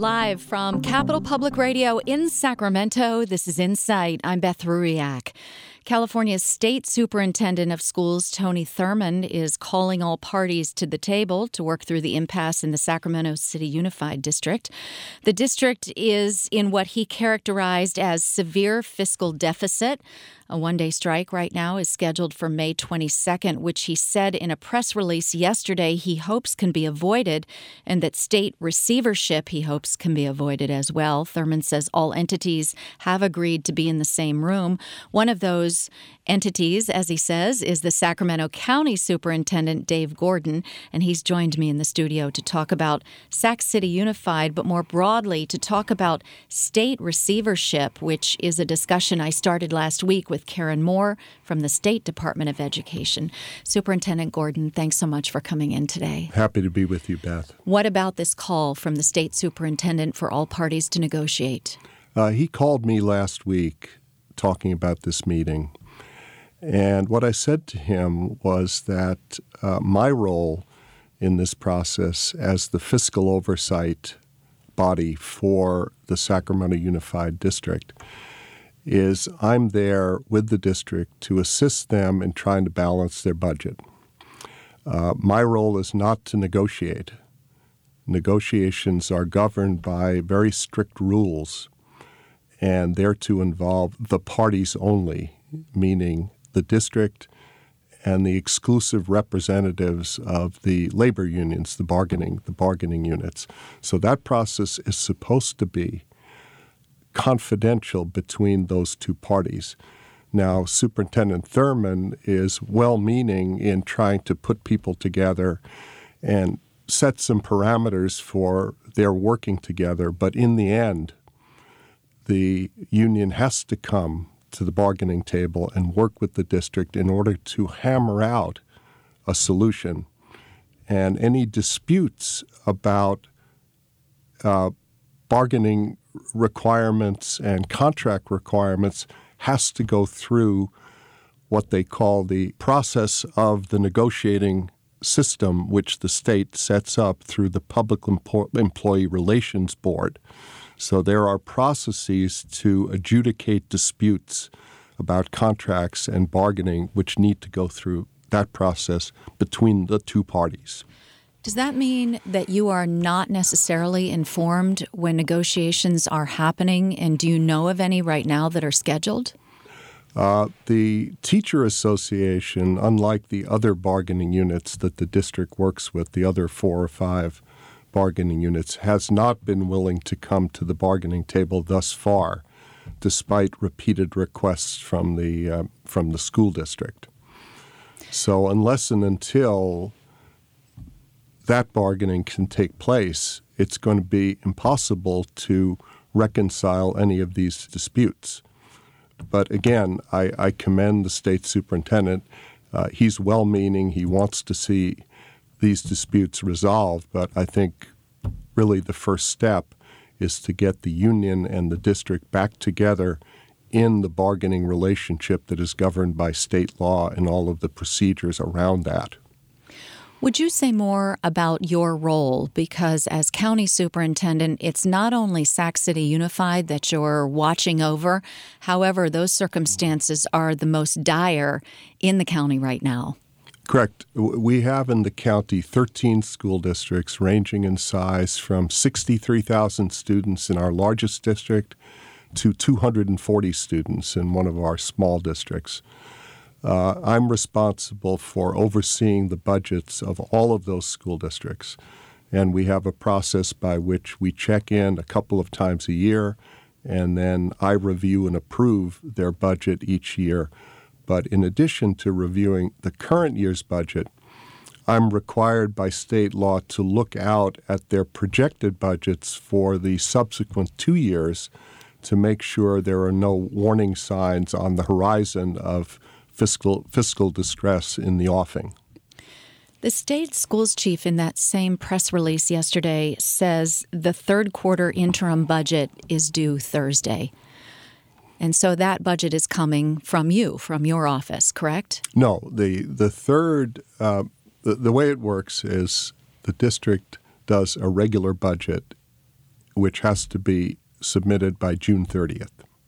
Live from Capital Public Radio in Sacramento, this is Insight. I'm Beth Ruiak. California's State Superintendent of Schools, Tony Thurmond, is calling all parties to the table to work through the impasse in the Sacramento City Unified District. The district is in what he characterized as severe fiscal deficit. A one-day strike right now is scheduled for May 22nd, which he said in a press release yesterday he hopes can be avoided, and that state receivership he hopes can be avoided as well. Thurmond says all entities have agreed to be in the same room. One of those entities, as he says, is the Sacramento County Superintendent, Dave Gordon, and he's joined me in the studio to talk about Sac City Unified, but more broadly to talk about state receivership, which is a discussion I started last week with Karen Moore from the State Department of Education. Superintendent Gordon, thanks so much for coming in today. Happy to be with you, Beth. What about this call from the state superintendent for all parties to negotiate? He called me last week talking about this meeting. And what I said to him was that my role in this process as the fiscal oversight body for the Sacramento Unified District is I'm there with the district to assist them in trying to balance their budget. My role is not to negotiate. Negotiations are governed by very strict rules, and they're to involve the parties only, meaning the district and the exclusive representatives of the labor unions, the bargaining units. So that process is supposed to be confidential between those two parties. Now, Superintendent Thurmond is well-meaning in trying to put people together and set some parameters for their working together, but in the end, the union has to come to the bargaining table and work with the district in order to hammer out a solution. And any disputes about bargaining requirements and contract requirements has to go through what they call the process of the negotiating system, which the state sets up through the Public Employee Relations Board. So there are processes to adjudicate disputes about contracts and bargaining which need to go through that process between the two parties. Does that mean that you are not necessarily informed when negotiations are happening, and do you know of any right now that are scheduled? The Teacher Association, unlike the other bargaining units that the district works with, the other 4 or 5 bargaining units, has not been willing to come to the bargaining table thus far, despite repeated requests from the school district. So unless and until that bargaining can take place, it's going to be impossible to reconcile any of these disputes. But again, I commend the state superintendent. He's well-meaning. He wants to see these disputes resolved, but I think really the first step is to get the union and the district back together in the bargaining relationship that is governed by state law and all of the procedures around that. Would you say more about your role? Because as county superintendent, it's not only Sac City Unified that you're watching over. However, those circumstances are the most dire in the county right now. Correct. We have in the county 13 school districts ranging in size from 63,000 students in our largest district to 240 students in one of our small districts. I'm responsible for overseeing the budgets of all of those school districts, and we have a process by which we check in a couple of times a year, and then I review and approve their budget each year. But in addition to reviewing the current year's budget, I'm required by state law to look out at their projected budgets for the subsequent 2 years to make sure there are no warning signs on the horizon of fiscal distress in the offing. The state schools chief in that same press release yesterday says the third quarter interim budget is due Thursday. And so that budget is coming from you, from your office, correct? No, the way it works is the district does a regular budget which has to be submitted by June 30th.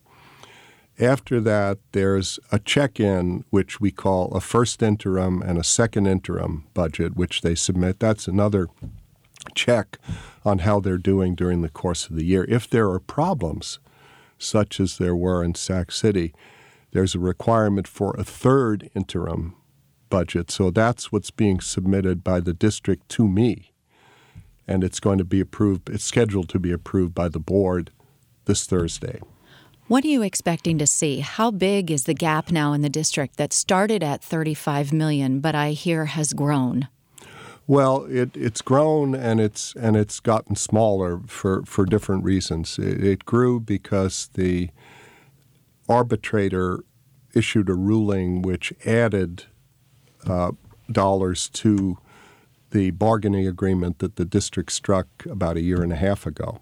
After that, there's a check-in, which we call a first interim and a second interim budget, which they submit. That's another check on how they're doing during the course of the year. If there are problems, such as there were in Sac City, there's a requirement for a third interim budget. So that's what's being submitted by the district to me. And it's going to be approved. It's scheduled to be approved by the board this Thursday. What are you expecting to see? How big is the gap now in the district that started at $35 million, but I hear has grown? Well, it's grown and it's gotten smaller for different reasons. It grew because the arbitrator issued a ruling which added dollars to the bargaining agreement that the district struck about a year and a half ago.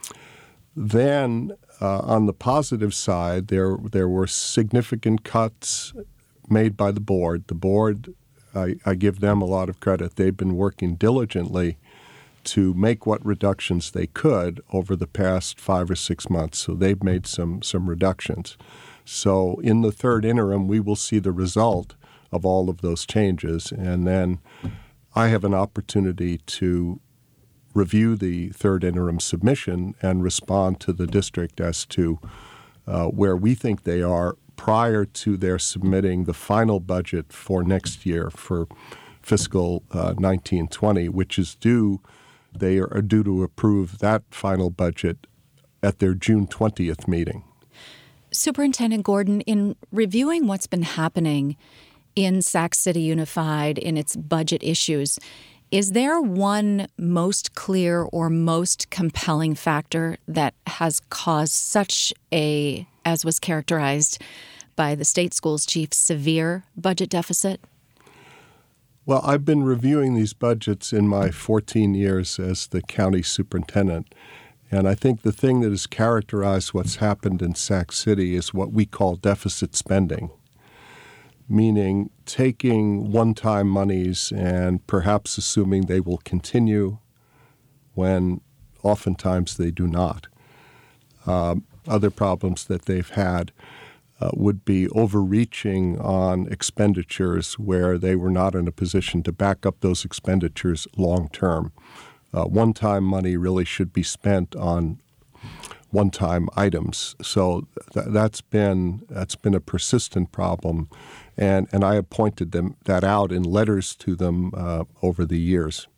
Then, on the positive side, there were significant cuts made by the board. The board, I give them a lot of credit. They've been working diligently to make what reductions they could over the past 5 or 6 months. So they've made some reductions. So in the third interim, we will see the result of all of those changes. And then I have an opportunity to review the third interim submission and respond to the district as to where we think they are prior to their submitting the final budget for next year for fiscal 19-20, which is due. They are due to approve that final budget at their June 20th meeting. Superintendent Gordon, in reviewing what's been happening in Sac City Unified in its budget issues, is there one most clear or most compelling factor that has caused such a, as was characterized by the state schools chief, severe budget deficit? Well, I've been reviewing these budgets in my 14 years as the county superintendent, and I think the thing that has characterized what's happened in Sac City is what we call deficit spending, meaning taking one-time monies and perhaps assuming they will continue when oftentimes they do not. Other problems that they've had would be overreaching on expenditures where they were not in a position to back up those expenditures long-term. One-time money really should be spent on one-time items. So that's been a persistent problem, and I have pointed that out in letters to them over the years.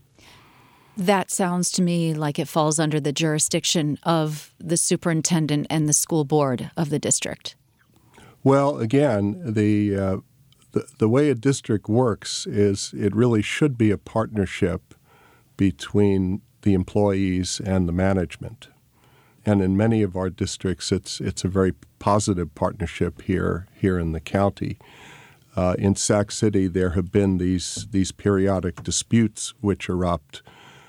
That sounds to me like it falls under the jurisdiction of the superintendent and the school board of the district. Well, again, the way a district works is it really should be a partnership between the employees and the management. And in many of our districts, it's a very positive partnership here in the county. In Sac City, there have been these periodic disputes which erupt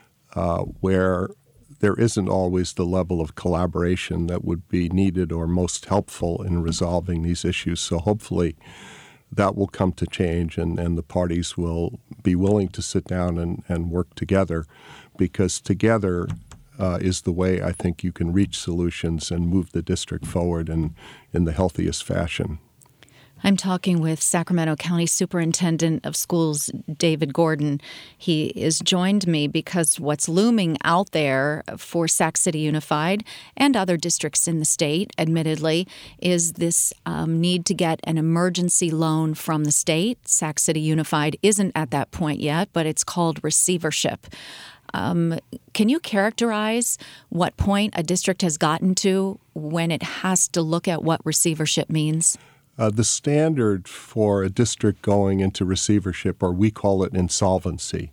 where there isn't always the level of collaboration that would be needed or most helpful in resolving these issues. So hopefully that will come to change and the parties will be willing to sit down and work together, because together is the way I think you can reach solutions and move the district forward in the healthiest fashion. I'm talking with Sacramento County Superintendent of Schools, David Gordon. He is joined me because what's looming out there for Sac City Unified and other districts in the state, admittedly, is this need to get an emergency loan from the state. Sac City Unified isn't at that point yet, but it's called receivership. Can you characterize what point a district has gotten to when it has to look at what receivership means? The standard for a district going into receivership, or we call it insolvency,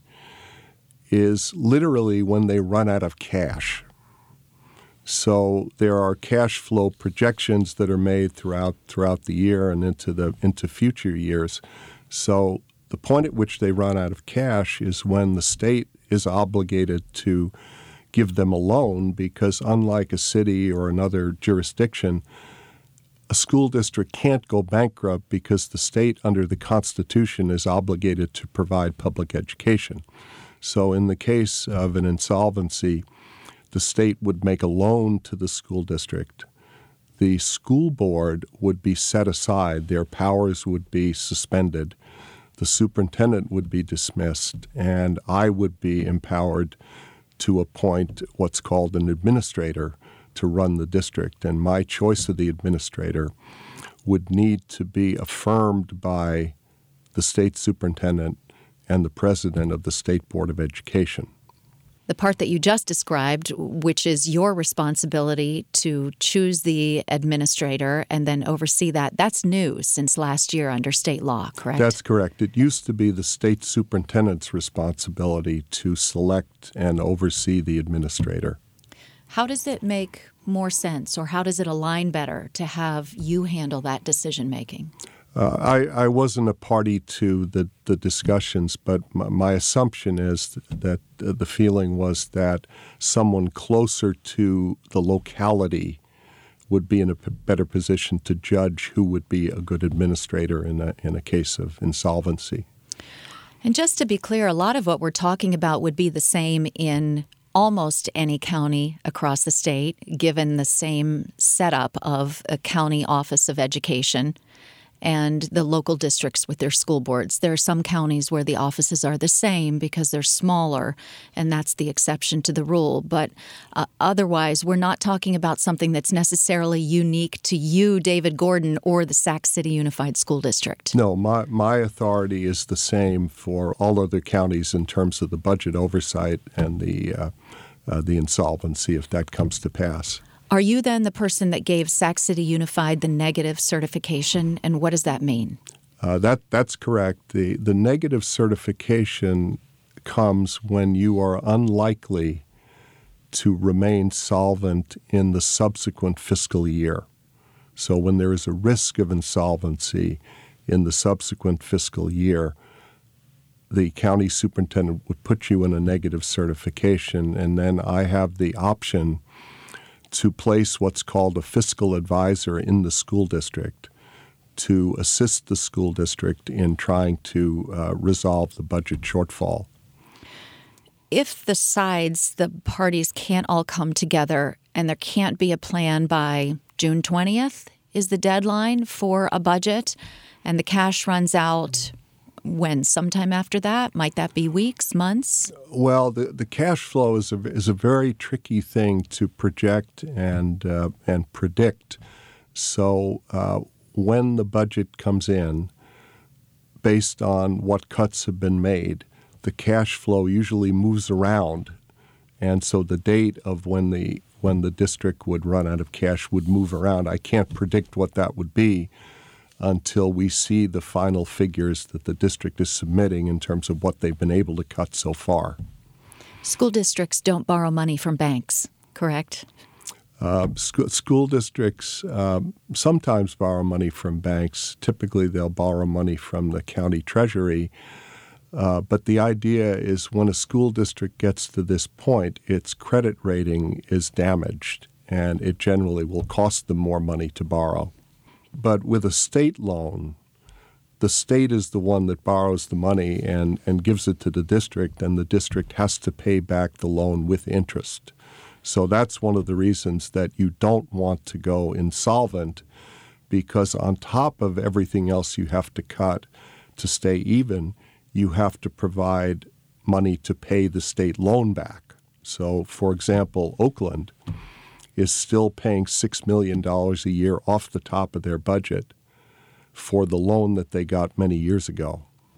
is literally when they run out of cash. So there are cash flow projections that are made throughout the year and into future years. So the point at which they run out of cash is when the state is obligated to give them a loan, because unlike a city or another jurisdiction, a school district can't go bankrupt because the state under the Constitution is obligated to provide public education. So in the case of an insolvency, the state would make a loan to the school district. The school board would be set aside. Their powers would be suspended. The superintendent would be dismissed, and I would be empowered to appoint what's called an administrator to run the district. And my choice of the administrator would need to be affirmed by the state superintendent and the president of the State Board of Education. The part that you just described, which is your responsibility to choose the administrator and then oversee that, that's new since last year under state law, correct? That's correct. It used to be the state superintendent's responsibility to select and oversee the administrator. How does it make more sense, or how does it align better to have you handle that decision-making? I wasn't a party to the discussions, but my assumption is that the feeling was that someone closer to the locality would be in a better position to judge who would be a good administrator in a case of insolvency. And just to be clear, a lot of what we're talking about would be the same in almost any county across the state, given the same setup of a county office of education and the local districts with their school boards. There are some counties where the offices are the same because they're smaller, and that's the exception to the rule. But otherwise, we're not talking about something that's necessarily unique to you, David Gordon, or the Sac City Unified School District. No, my authority is the same for all other counties in terms of the budget oversight and the insolvency if that comes to pass. Are you then the person that gave Sac City Unified the negative certification, and what does that mean? That's correct. The negative certification comes when you are unlikely to remain solvent in the subsequent fiscal year. So when there is a risk of insolvency in the subsequent fiscal year, the county superintendent would put you in a negative certification, and then I have the option to place what's called a fiscal advisor in the school district to assist the school district in trying to resolve the budget shortfall. If the parties can't all come together and there can't be a plan by June 20th is the deadline for a budget, and the cash runs out when? Sometime after that? Might that be weeks, months? Well, the cash flow is a very tricky thing to project and predict. So when the budget comes in, based on what cuts have been made, the cash flow usually moves around, and so the date of when the district would run out of cash would move around. I can't predict what that would be until we see the final figures that the district is submitting in terms of what they've been able to cut so far. School districts don't borrow money from banks, correct? School districts sometimes borrow money from banks. Typically, they'll borrow money from the county treasury. But the idea is when a school district gets to this point, its credit rating is damaged, and it generally will cost them more money to borrow. But with a state loan, the state is the one that borrows the money and gives it to the district, and the district has to pay back the loan with interest. So that's one of the reasons that you don't want to go insolvent, because on top of everything else you have to cut to stay even, you have to provide money to pay the state loan back. So, for example, Oakland is still paying $6 million a year off the top of their budget for the loan that they got many years ago.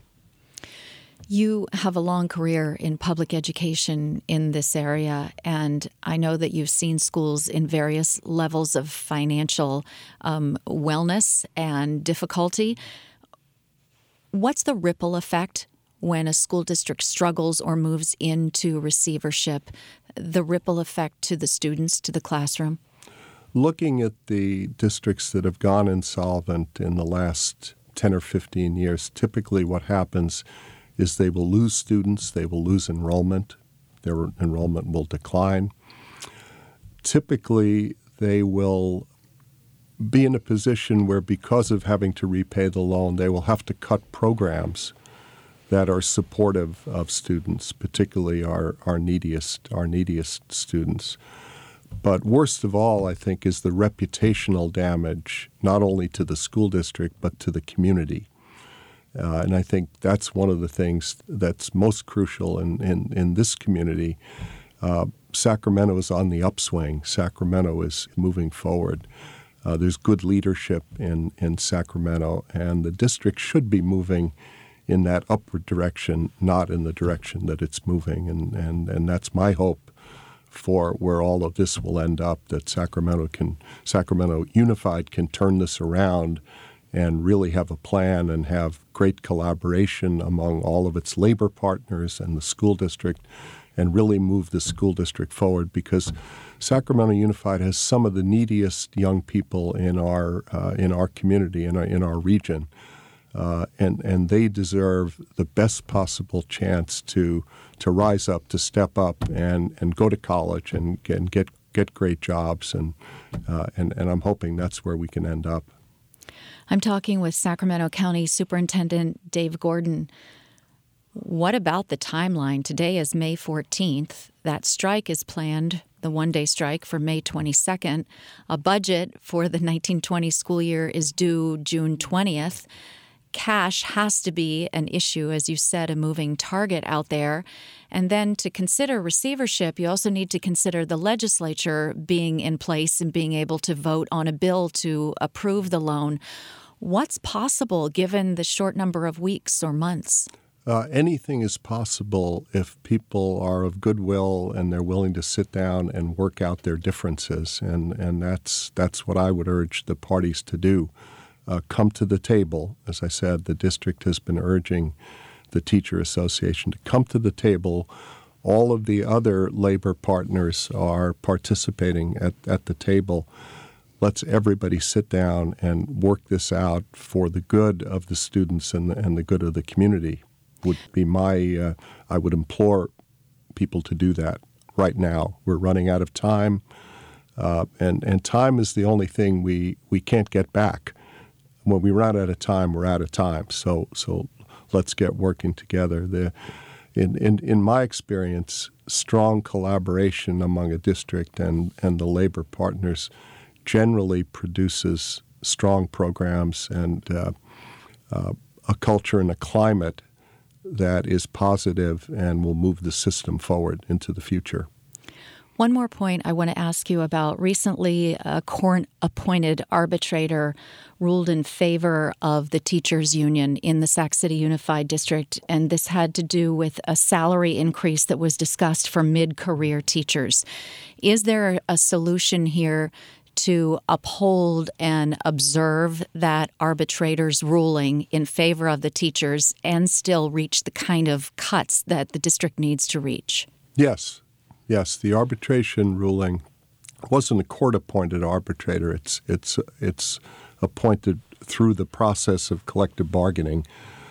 You have a long career in public education in this area, and I know that you've seen schools in various levels of financial wellness and difficulty. What's the ripple effect when a school district struggles or moves into receivership, the ripple effect to the students, to the classroom? Looking at the districts that have gone insolvent in the last 10 or 15 years, typically what happens is they will lose students, they will lose enrollment, their enrollment will decline. Typically, they will be in a position where, because of having to repay the loan, they will have to cut programs that are supportive of students, particularly our neediest students. But worst of all, I think, is the reputational damage, not only to the school district, but to the community. And I think that's one of the things that's most crucial in this community. Sacramento is on the upswing. Sacramento is moving forward. There's good leadership in Sacramento, and the district should be moving in that upward direction, not in the direction that it's moving. And that's my hope for where all of this will end up, that Sacramento Unified can turn this around and really have a plan and have great collaboration among all of its labor partners and the school district, and really move the school district forward, because Sacramento Unified has some of the neediest young people in our community, in our region, and they deserve the best possible chance to rise up, to step up, and go to college and get great jobs, and I'm hoping that's where we can end up. I'm talking with Sacramento County Superintendent Dave Gordon. What about the timeline? Today is May 14th. That strike is planned, the one-day strike, for May 22nd. A budget for the 1920 school year is due June 20th. Cash has to be an issue, as you said, a moving target out there. And then to consider receivership, you also need to consider the legislature being in place and being able to vote on a bill to approve the loan. What's possible given the short number of weeks or months? Anything is possible if people are of goodwill and they're willing to sit down and work out their differences. And that's what I would urge the parties to do. Come to the table. As I said, the district has been urging the Teacher Association to come to the table. All of the other labor partners are participating at the table. Let's everybody sit down and work this out for the good of the students and the good of the community. Would be I would implore people to do that right now. We're running out of time, and time is the only thing we can't get back. When we run out of time, we're out of time. So let's get working together. In my experience, strong collaboration among a district and the labor partners generally produces strong programs and a culture and a climate that is positive and will move the system forward into the future. One more point I want to ask you about. Recently, a court-appointed arbitrator ruled in favor of the teachers' union in the Sac City Unified District, and this had to do with a salary increase that was discussed for mid-career teachers. Is there a solution here to uphold and observe that arbitrator's ruling in favor of the teachers and still reach the kind of cuts that the district needs to reach? Yes, the arbitration ruling wasn't a court-appointed arbitrator. It's appointed through the process of collective bargaining.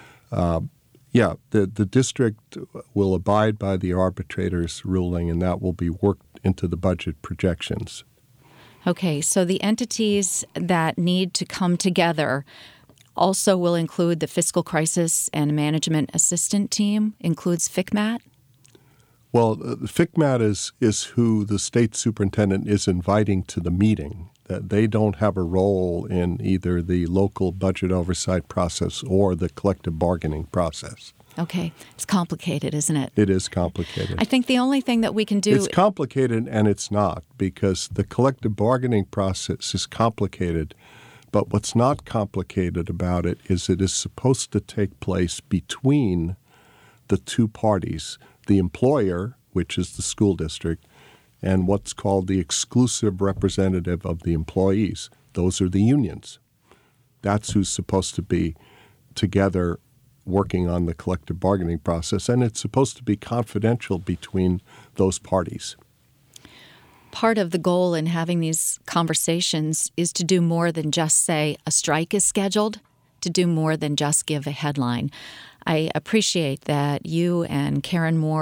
The district will abide by the arbitrator's ruling, and that will be worked into the budget projections. Okay, so the entities that need to come together also will include the Fiscal Crisis and Management Assistant Team, includes FCMAT? Well, FCMAT is who the state superintendent is inviting to the meeting. That they don't have a role in either the local budget oversight process or the collective bargaining process. Okay. It's complicated, isn't it? It is complicated. I think the only thing that we can do... It's complicated and it's not, because the collective bargaining process is complicated. But what's not complicated about it is supposed to take place between the two parties, the employer, which is the school district, and what's called the exclusive representative of the employees. Those are the unions. That's who's supposed to be together working on the collective bargaining process, and it's supposed to be confidential between those parties. Part of the goal in having these conversations is to do more than just say a strike is scheduled, to do more than just give a headline. I appreciate that you and Karen Moore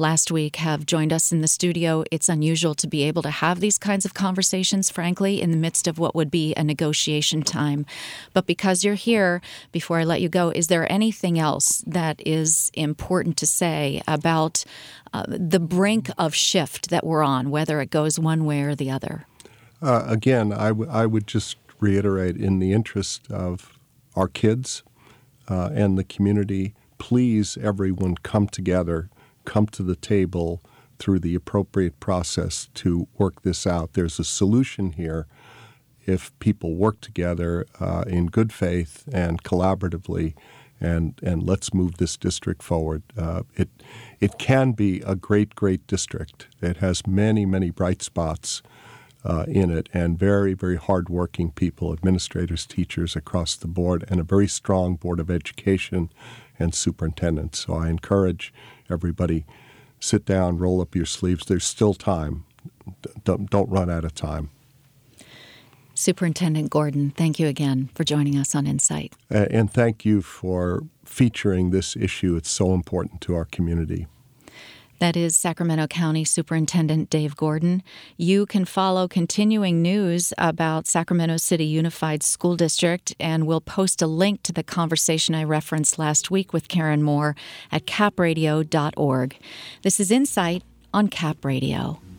last week have joined us in the studio. It's unusual to be able to have these kinds of conversations, frankly, in the midst of what would be a negotiation time. But because you're here, before I let you go, is there anything else that is important to say about the brink of shift that we're on, whether it goes one way or the other? Again, I would just reiterate, in the interest of our kids and the community, please, everyone, come together, come to the table through the appropriate process to work this out. There's a solution here if people work together in good faith and collaboratively, and let's move this district forward. It can be a great, great district. It has many, many bright spots in it, and very, very hardworking people, administrators, teachers across the board, and a very strong Board of Education and superintendents. So I encourage everybody, sit down, roll up your sleeves. There's still time. Don't run out of time. Superintendent Gordon, thank you again for joining us on Insight. And thank you for featuring this issue. It's so important to our community. That is Sacramento County Superintendent Dave Gordon. You can follow continuing news about Sacramento City Unified School District, and we'll post a link to the conversation I referenced last week with Karen Moore at capradio.org. This is Insight on Cap Radio.